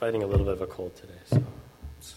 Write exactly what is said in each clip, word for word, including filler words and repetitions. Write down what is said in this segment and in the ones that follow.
fighting a little bit of a cold today, so. It's...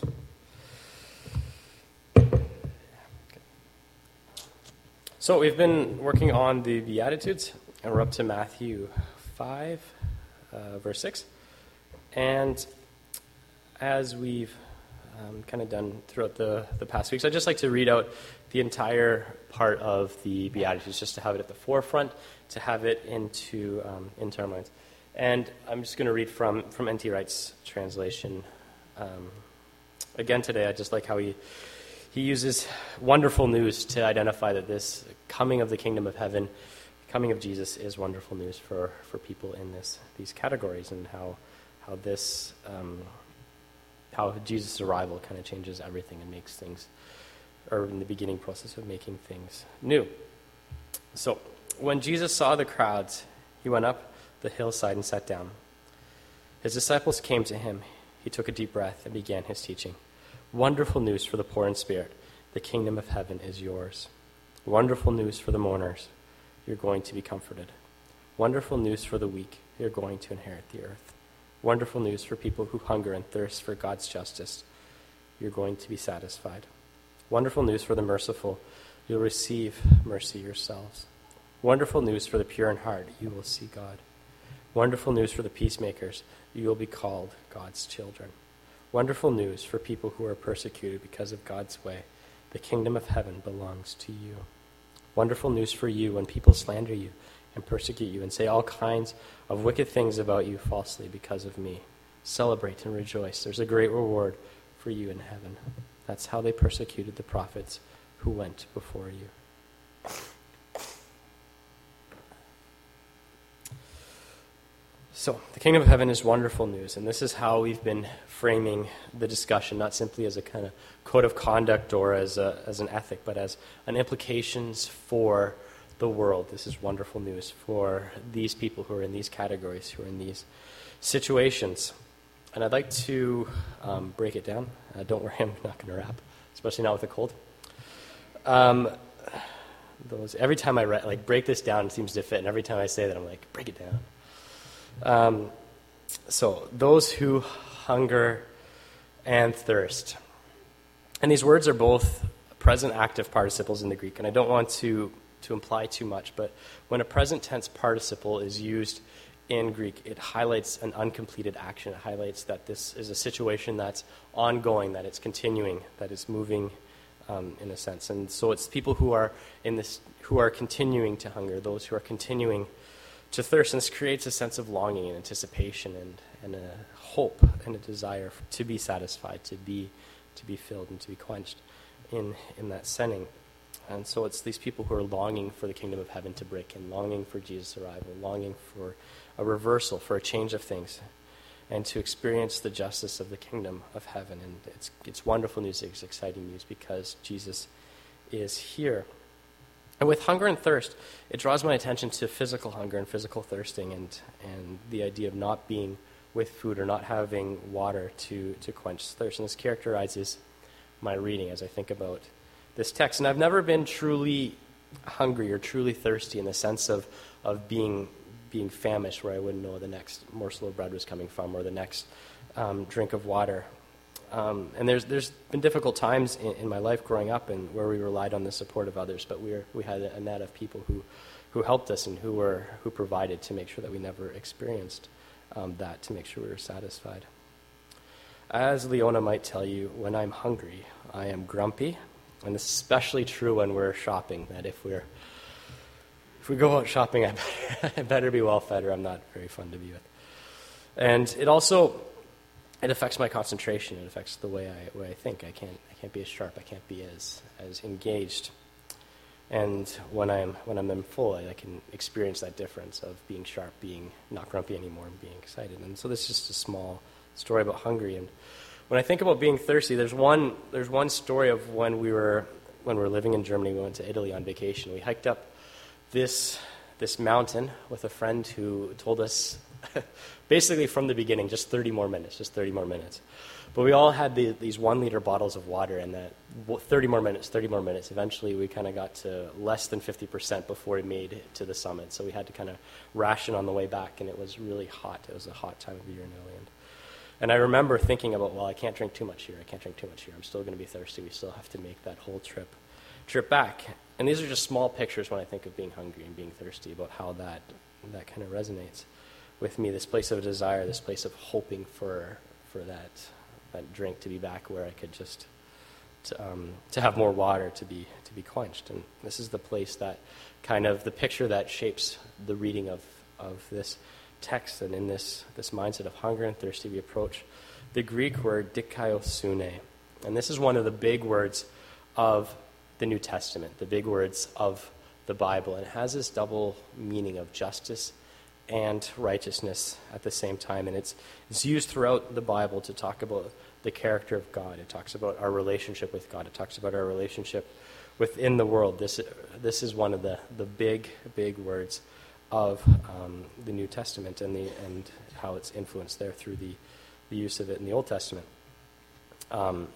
So we've been working on the Beatitudes, and we're up to Matthew five, uh, verse six. And as we've um, kind of done throughout the, the past weeks, I'd just like to read out the entire part of the Beatitudes, just to have it at the forefront, to have it into um, into our minds. And I'm just going to read from, from N T Wright's translation. Um, again today, I just like how he... He uses wonderful news to identify that this coming of the kingdom of heaven, coming of Jesus, is wonderful news for, for people in this these categories, and how how this um, how Jesus' arrival kind of changes everything and makes things, or in the beginning process of making things new. So when Jesus saw the crowds, he went up the hillside and sat down. His disciples came to him. He took a deep breath and began his teaching. Wonderful news for the poor in spirit. The kingdom of heaven is yours. Wonderful news for the mourners. You're going to be comforted. Wonderful news for the weak. You're going to inherit the earth. Wonderful news for people who hunger and thirst for God's justice. You're going to be satisfied. Wonderful news for the merciful. You'll receive mercy yourselves. Wonderful news for the pure in heart. You will see God. Wonderful news for the peacemakers. You will be called God's children. Wonderful news for people who are persecuted because of God's way. The kingdom of heaven belongs to you. Wonderful news for you when people slander you and persecute you and say all kinds of wicked things about you falsely because of me. Celebrate and rejoice. There's a great reward for you in heaven. That's how they persecuted the prophets who went before you. So, the kingdom of heaven is wonderful news, and this is how we've been framing the discussion, not simply as a kind of code of conduct or as a, as an ethic, but as an implications for the world. This is wonderful news for these people who are in these categories, who are in these situations. And I'd like to um, break it down. Uh, don't worry, I'm not going to rap, especially not with a cold. Um, those every time I re- like break this down, it seems to fit, and every time I say that, I'm like, break it down. Um, so, those who hunger and thirst. And these words are both present active participles in the Greek, and I don't want to, to imply too much, but when a present tense participle is used in Greek, it highlights an uncompleted action. It highlights that this is a situation that's ongoing, that it's continuing, that it's moving um, in a sense. And so it's people who are in this, who are continuing to hunger, those who are continuing to thirst, and this creates a sense of longing and anticipation and, and a hope and a desire to be satisfied, to be to be filled and to be quenched in, in that setting. And so it's these people who are longing for the kingdom of heaven to break in, longing for Jesus' arrival, longing for a reversal, for a change of things, and to experience the justice of the kingdom of heaven. And it's it's wonderful news, it's exciting news, because Jesus is here. And with hunger and thirst, it draws my attention to physical hunger and physical thirsting, and, and the idea of not being with food or not having water to, to quench thirst. And this characterizes my reading as I think about this text. And I've never been truly hungry or truly thirsty in the sense of, of being being famished, where I wouldn't know where the next morsel of bread was coming from or the next um, drink of water. Um, and there's there's been difficult times in, in my life growing up, and where we relied on the support of others, but we were, we had a net of people who, who helped us and who were who provided to make sure that we never experienced um, that, to make sure we were satisfied. As Leona might tell you, when I'm hungry, I am grumpy, and this is especially true when we're shopping. That if we're if we go out shopping, I better, I better be well fed, or I'm not very fun to be with. And it also It affects my concentration. It affects the way I way I think. I can't I can't be as sharp. I can't be as as engaged. And when I'm when I'm then full, I, I can experience that difference of being sharp, being not grumpy anymore, and being excited. And so this is just a small story about hungry. And when I think about being thirsty, there's one there's one story of when we were when we were living in Germany. We went to Italy on vacation. We hiked up this this mountain with a friend who told us. Basically from the beginning, just thirty more minutes, just thirty more minutes. But we all had the, these one-liter bottles of water, and that thirty more minutes, thirty more minutes. Eventually, we kind of got to less than fifty percent before we made it to the summit. So we had to kind of ration on the way back, and it was really hot. It was a hot time of year in Italy. And And I remember thinking about, well, I can't drink too much here. I can't drink too much here. I'm still going to be thirsty. We still have to make that whole trip trip back. And these are just small pictures when I think of being hungry and being thirsty, about how that that kind of resonates with me. This place of desire, this place of hoping for for that that drink to be back where I could just to, um, to have more water to be to be quenched. And this is the place that kind of the picture that shapes the reading of of this text. And in this this mindset of hunger and thirsty, we approach the Greek word dikaiosune. And this is one of the big words of the New Testament, the big words of the Bible. And it has this double meaning of justice and righteousness at the same time. And it's it's used throughout the Bible to talk about the character of God. It talks about our relationship with God. It talks about our relationship within the world. This this is one of the, the big, big words of um, the New Testament, and the and how it's influenced there through the, the use of it in the Old Testament. Um,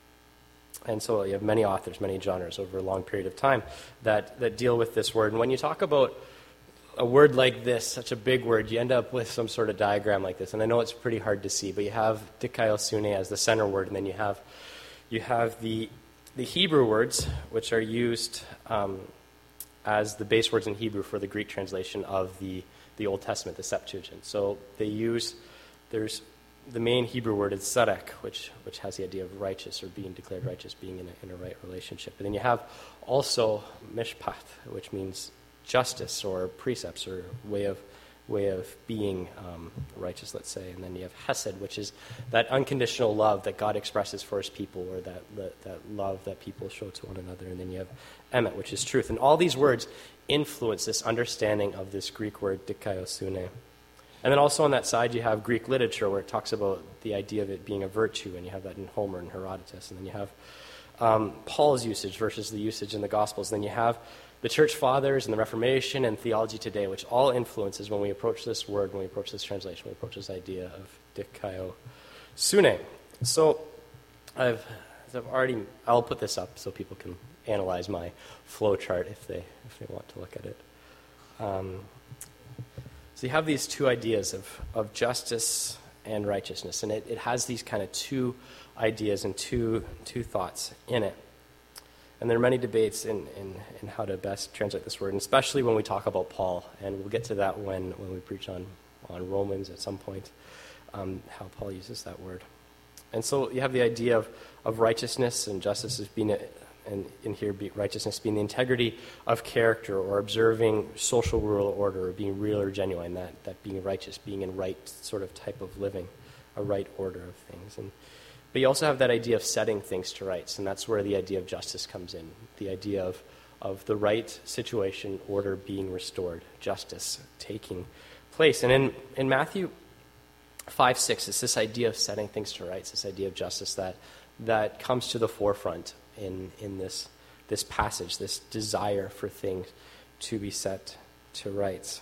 and so you have many authors, many genres over a long period of time that, that deal with this word. And when you talk about a word like this, such a big word, you end up with some sort of diagram like this. And I know it's pretty hard to see, but you have dikaiosune as the center word, and then you have you have the the Hebrew words, which are used um, as the base words in Hebrew for the Greek translation of the, the Old Testament, the Septuagint. So they use, there's the main Hebrew word is tzedek, which which has the idea of righteous, or being declared righteous, being in a, in a right relationship. And then you have also mishpat, which means justice or precepts or way of way of being um, righteous, let's say. And then you have hesed, which is that unconditional love that God expresses for his people, or that, that that love that people show to one another. And then you have emet, which is truth. And all these words influence this understanding of this Greek word dikaiosune. And then also on that side you have Greek literature, where it talks about the idea of it being a virtue, and you have that in Homer and Herodotus. And then you have um, Paul's usage versus the usage in the Gospels. And then you have the Church Fathers and the Reformation and theology today, which all influences when we approach this word, when we approach this translation, when we approach this idea of dikaiosune. So I've, I've already, I'll put this up so people can analyze my flow chart if they if they want to look at it. Um, so you have these two ideas of, of justice and righteousness, and it, it has these kind of two ideas and two two thoughts in it. And there are many debates in, in, in how to best translate this word, and especially when we talk about Paul, and we'll get to that when, when we preach on, on Romans at some point, um, how Paul uses that word. And so you have the idea of, of righteousness and justice as being, a, and in here be righteousness being the integrity of character, or observing social rule or order, or being real or genuine, that, that being righteous, being in right sort of type of living, a right order of things. And But you also have that idea of setting things to rights, and that's where the idea of justice comes in. The idea of, of the right situation, order being restored, justice taking place. And in, in Matthew five six, it's this idea of setting things to rights, this idea of justice that that comes to the forefront in, in this, this passage, this desire for things to be set to rights.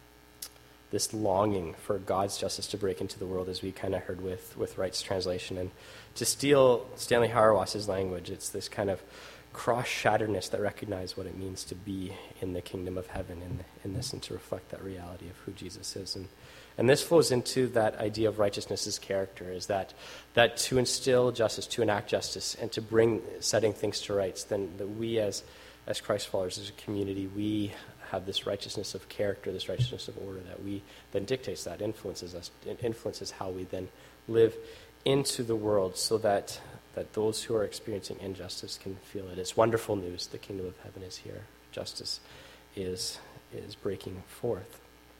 This longing for God's justice to break into the world, as we kind of heard with, with Wright's translation. And to steal Stanley Hauerwas's language, it's this kind of cross-shatteredness that recognizes what it means to be in the kingdom of heaven in, in this, and to reflect that reality of who Jesus is. And and this flows into that idea of righteousness as character, is that that to instill justice, to enact justice, and to bring setting things to rights, then that we as as Christ followers, as a community, we have this righteousness of character, this righteousness of order that we then dictates, that influences us, it influences how we then live into the world, so that that those who are experiencing injustice can feel it. It's wonderful news. The kingdom of heaven is here. Justice is is breaking forth.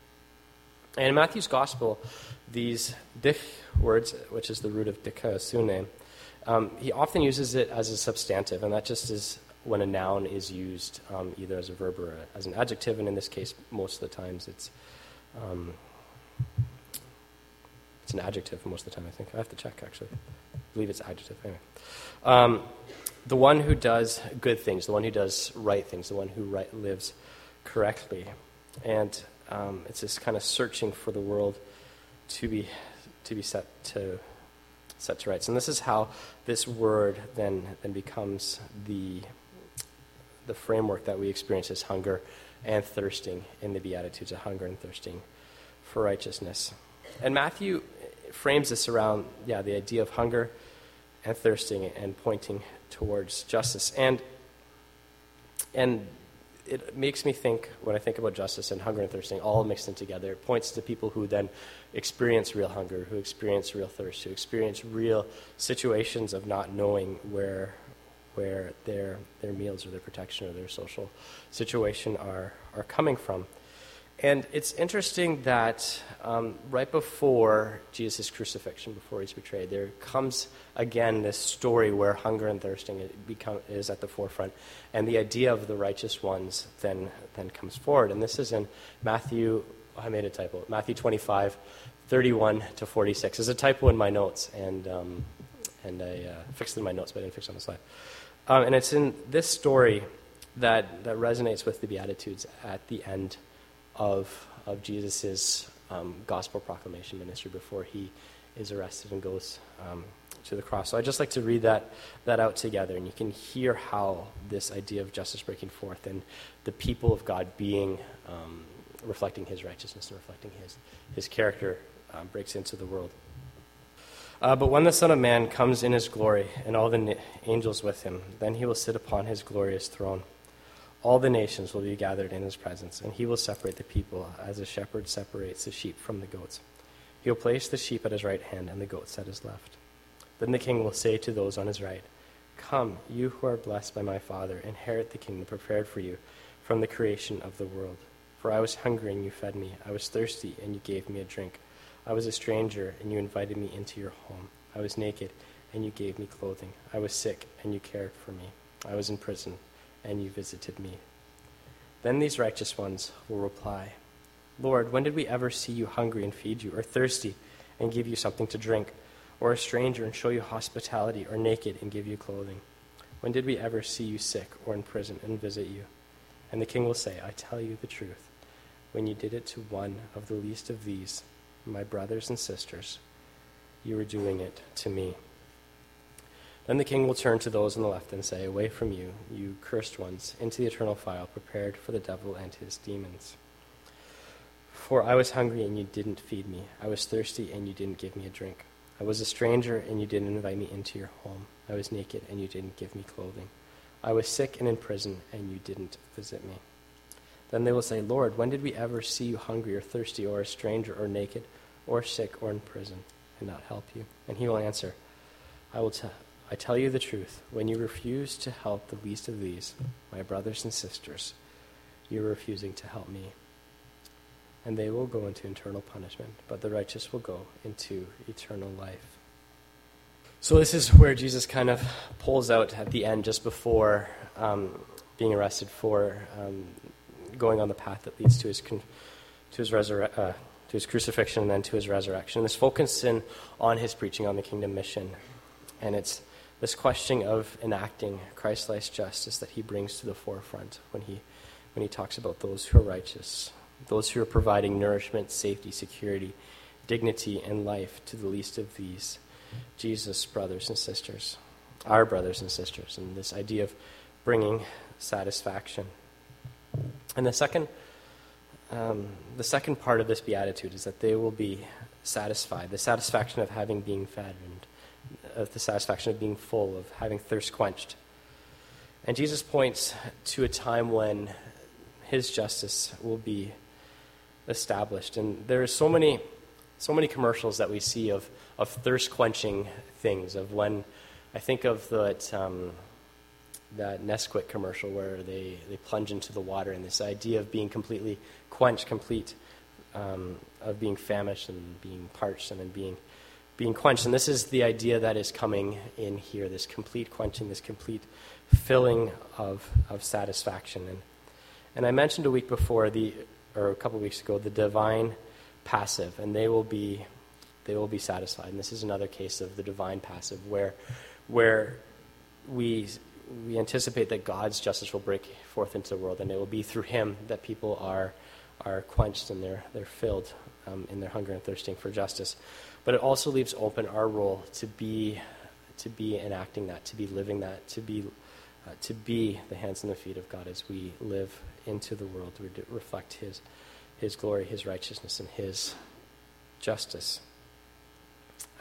And in Matthew's gospel, these dich words, which is the root of dikaiosune, um, he often uses it as a substantive, and that just is when a noun is used um, either as a verb or a, as an adjective, and in this case, most of the times it's um, it's an adjective most of the time, I think. I have to check, actually. I believe it's adjective. Anyway. Um, the one who does good things, the one who does right things, the one who right, lives correctly. And um, it's this kind of searching for the world to be to be set to set to rights. And this is how this word then then becomes the the framework that we experience as hunger and thirsting in the Beatitudes, of hunger and thirsting for righteousness. And Matthew frames this around, yeah, the idea of hunger and thirsting and pointing towards justice. And and it makes me think, when I think about justice and hunger and thirsting, all mixed in together, it points to people who then experience real hunger, who experience real thirst, who experience real situations of not knowing where where their their meals or their protection or their social situation are are coming from. And it's interesting that um, right before Jesus' crucifixion, before he's betrayed, there comes again this story where hunger and thirsting it become, is at the forefront, and the idea of the righteous ones then then comes forward. And this is in Matthew. Oh, I made a typo. Matthew twenty-five, thirty-one to forty-six. There's a typo in my notes, and um, and I uh, fixed it in my notes, but I didn't fix it on the slide. Um, and it's in this story that that resonates with the Beatitudes at the end of of Jesus' um, gospel proclamation ministry before he is arrested and goes um, to the cross. So I'd just like to read that that out together, and you can hear how this idea of justice breaking forth and the people of God being um, reflecting his righteousness and reflecting his, his character um, breaks into the world. Uh, but when the Son of Man comes in his glory and all the na- angels with him, then he will sit upon his glorious throne. All the nations will be gathered in his presence, and he will separate the people as a shepherd separates the sheep from the goats. He will place the sheep at his right hand and the goats at his left. Then the king will say to those on his right, "Come, you who are blessed by my Father, inherit the kingdom prepared for you from the creation of the world. For I was hungry, and you fed me. I was thirsty, and you gave me a drink. I was a stranger, and you invited me into your home. I was naked, and you gave me clothing. I was sick, and you cared for me. I was in prison, and you visited me." Then these righteous ones will reply, "Lord, when did we ever see you hungry and feed you, or thirsty and give you something to drink, or a stranger and show you hospitality, or naked and give you clothing? When did we ever see you sick or in prison and visit you?" And the king will say, "I tell you the truth. When you did it to one of the least of these, my brothers and sisters, you were doing it to me." Then the king will turn to those on the left and say, "Away from you, you cursed ones, into the eternal fire prepared for the devil and his demons. For I was hungry, and you didn't feed me. I was thirsty, and you didn't give me a drink. I was a stranger, and you didn't invite me into your home. I was naked, and you didn't give me clothing. I was sick and in prison, and you didn't visit me." Then they will say, "Lord, when did we ever see you hungry or thirsty or a stranger or naked or sick or in prison and not help you?" And he will answer, I will tell I tell you the truth. When you refuse to help the least of these, my brothers and sisters, you are refusing to help me. And they will go into eternal punishment, but the righteous will go into eternal life." So this is where Jesus kind of pulls out at the end, just before um, being arrested for um, going on the path that leads to his con- to his resurre- uh, to his crucifixion and then to his resurrection. This focuses on his preaching on the kingdom mission, and it's this question of enacting Christ-like justice that he brings to the forefront when he when he talks about those who are righteous, those who are providing nourishment, safety, security, dignity, and life to the least of these, Jesus' brothers and sisters, our brothers and sisters, and this idea of bringing satisfaction. And the second, um, the second part of this beatitude is that they will be satisfied, the satisfaction of having been fed, and of the satisfaction of being full, of having thirst quenched. And Jesus points to a time when his justice will be established. And there are so many so many commercials that we see of, of thirst quenching things, of when I think of that um, that Nesquik commercial where they, they plunge into the water, and this idea of being completely quenched, complete um, of being famished and being parched and then being being quenched. And this is the idea that is coming in here, this complete quenching, this complete filling of of satisfaction. And and I mentioned a week before, the or a couple of weeks ago, the divine passive, and they will be they will be satisfied. And this is another case of the divine passive, where where we we anticipate that God's justice will break forth into the world, and it will be through him that people are are quenched and they're they're filled um, in their hunger and thirsting for justice. But it also leaves open our role to be to be enacting that, to be living that, to be uh, to be the hands and the feet of God as we live into the world, to re- reflect his his glory, his righteousness, and his justice.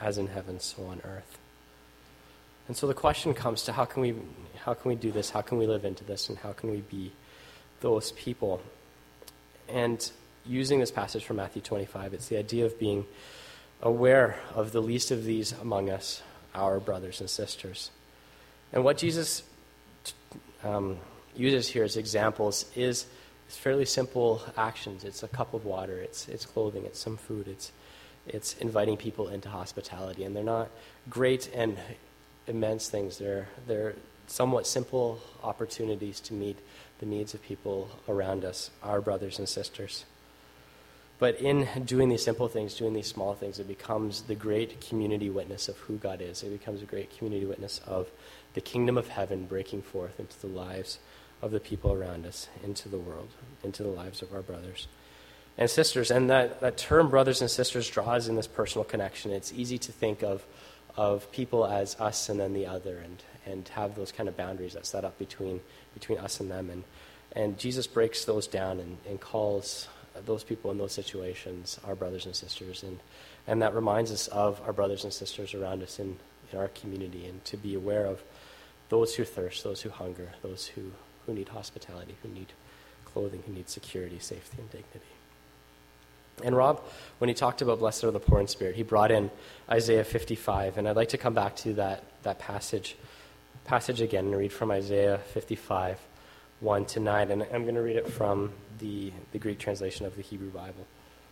as in heaven, so on earth. And so the question comes to how can we how can we do this? How can we live into this? And how can we be those people? And using this passage from Matthew twenty-five, it's the idea of being aware of the least of these among us, our brothers and sisters. And what Jesus um, uses here as examples is, is fairly simple actions. It's a cup of water, it's it's clothing, it's some food, it's it's inviting people into hospitality. And they're not great and immense things. They're they're somewhat simple opportunities to meet the needs of people around us, our brothers and sisters. But in doing these simple things, doing these small things, it becomes the great community witness of who God is. It becomes a great community witness of the kingdom of heaven breaking forth into the lives of the people around us, into the world, into the lives of our brothers and sisters. And that, that term brothers and sisters draws in this personal connection. It's easy to think of of people as us and then the other, and, and have those kind of boundaries that set up between between us and them. And, and Jesus breaks those down and, and calls those people in those situations our brothers and sisters. And, and that reminds us of our brothers and sisters around us in, in our community, and to be aware of those who thirst, those who hunger, those who, who need hospitality, who need clothing, who need security, safety, and dignity. And Rob, when he talked about blessed are the poor in spirit, he brought in Isaiah fifty-five, and I'd like to come back to that that passage passage again and read from Isaiah fifty-five, one to nine, and I'm going to read it from the, the Greek translation of the Hebrew Bible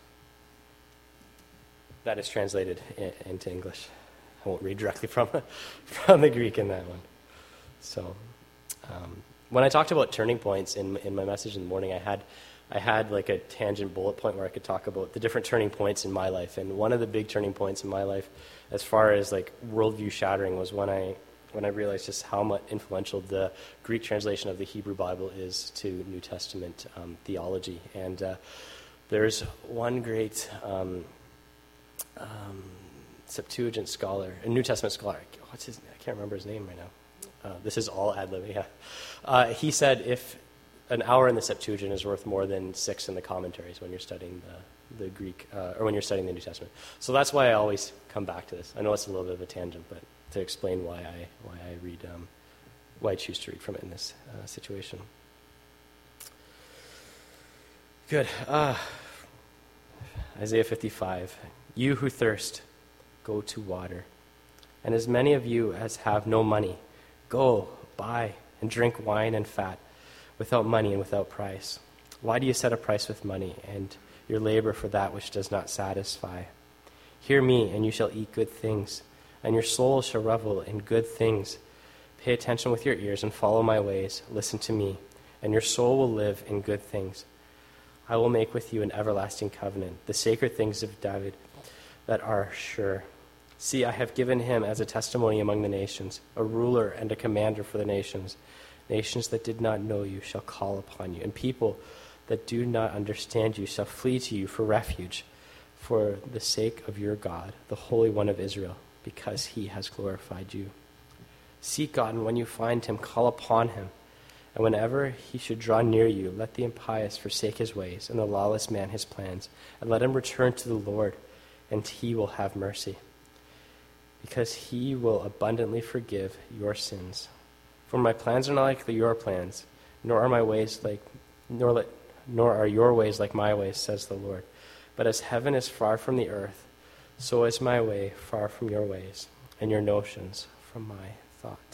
that is translated in, into English. I won't read directly from, from the Greek in that one. So, um, when I talked about turning points in in my message in the morning, I had I had like a tangent bullet point where I could talk about the different turning points in my life. And one of the big turning points in my life, as far as like worldview shattering, was when I when I realized just how much influential the Greek translation of the Hebrew Bible is to New Testament um, theology. And uh, there's one great um, um, Septuagint scholar, a New Testament scholar. What's his? I can't remember his name right now. Uh, this is all ad-lib, yeah. Uh, he said if an hour in the Septuagint is worth more than six in the commentaries when you're studying the, the Greek, uh, or when you're studying the New Testament. So that's why I always come back to this. I know it's a little bit of a tangent, but to explain why I why I read, um, why I choose to read from it in this uh, situation. Good. Uh, Isaiah fifty-five. You who thirst, go to water. And as many of you as have no money, go, buy, and drink wine and fat, without money and without price. Why do you set a price with money, and your labor for that which does not satisfy? Hear me, and you shall eat good things, and your soul shall revel in good things. Pay attention with your ears and follow my ways. Listen to me, and your soul will live in good things. I will make with you an everlasting covenant, the sacred things of David that are sure. See, I have given him as a testimony among the nations, a ruler and a commander for the nations. Nations that did not know you shall call upon you, and people that do not understand you shall flee to you for refuge, for the sake of your God, the Holy One of Israel, because he has glorified you. Seek God, and when you find him, call upon him. And whenever he should draw near you, let the impious forsake his ways, and the lawless man his plans, and let him return to the Lord, and he will have mercy, because he will abundantly forgive your sins. For my plans are not like your plans, nor are my ways like, nor let, nor are your ways like my ways, says the Lord. But as heaven is far from the earth, so is my way far from your ways, and your notions from my thought.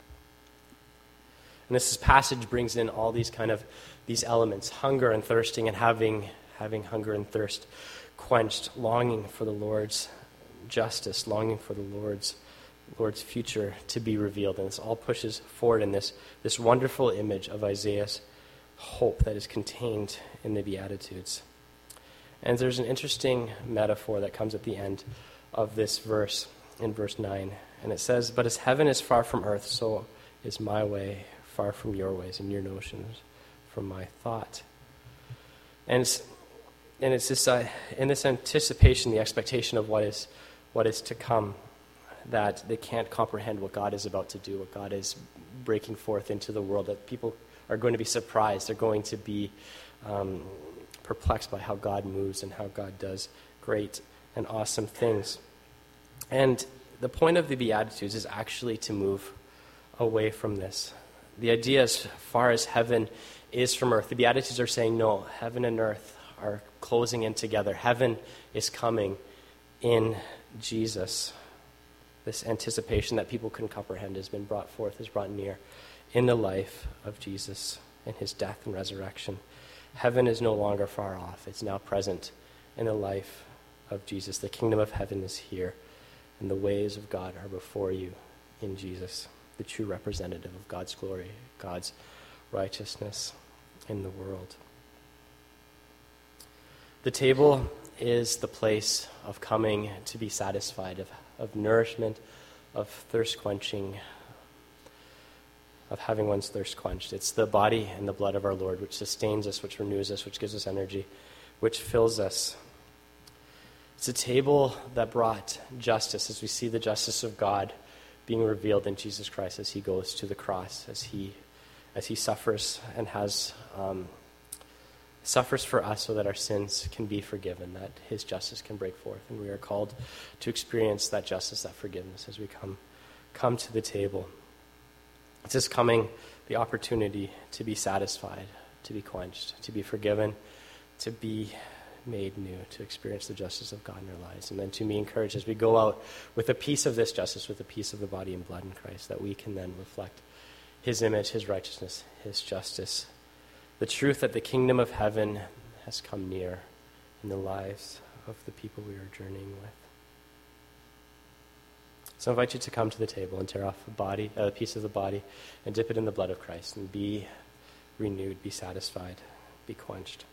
And this passage brings in all these kind of these elements: hunger and thirsting, and having having hunger and thirst quenched, longing for the Lord's justice, longing for the Lord's Lord's future to be revealed. And this all pushes forward in this, this wonderful image of Isaiah's hope that is contained in the Beatitudes. And there's an interesting metaphor that comes at the end of this verse, in verse nine. And it says, but as heaven is far from earth, so is my way far from your ways, and your notions from my thought. And it's, and it's this, uh, in this anticipation, the expectation of what is what is to come, that they can't comprehend what God is about to do, what God is breaking forth into the world, that people are going to be surprised. They're going to be um, perplexed by how God moves and how God does great and awesome things. And the point of the Beatitudes is actually to move away from this. The idea, as far as heaven is from earth, the Beatitudes are saying, no, heaven and earth are closing in together. Heaven is coming in Jesus. This anticipation that people couldn't comprehend has been brought forth, is brought near in the life of Jesus and his death and resurrection. Heaven is no longer far off. It's now present in the life of Jesus. The kingdom of heaven is here, and the ways of God are before you in Jesus, the true representative of God's glory, God's righteousness in the world. The table is the place of coming to be satisfied, of, of nourishment, of thirst quenching, of having one's thirst quenched. It's the body and the blood of our Lord which sustains us, which renews us, which gives us energy, which fills us. It's a table that brought justice, as we see the justice of God being revealed in Jesus Christ as he goes to the cross, as he as he suffers and has um, suffers for us so that our sins can be forgiven, that his justice can break forth. And we are called to experience that justice, that forgiveness as we come come to the table. It's this coming, the opportunity to be satisfied, to be quenched, to be forgiven, to be made new, to experience the justice of God in our lives, and then to be encouraged as we go out with a piece of this justice, with a piece of the body and blood in Christ, that we can then reflect his image, his righteousness, his justice, the truth that the kingdom of heaven has come near in the lives of the people we are journeying with. So I invite you to come to the table and tear off a body, a piece of the body, and dip it in the blood of Christ, and be renewed, be satisfied, be quenched.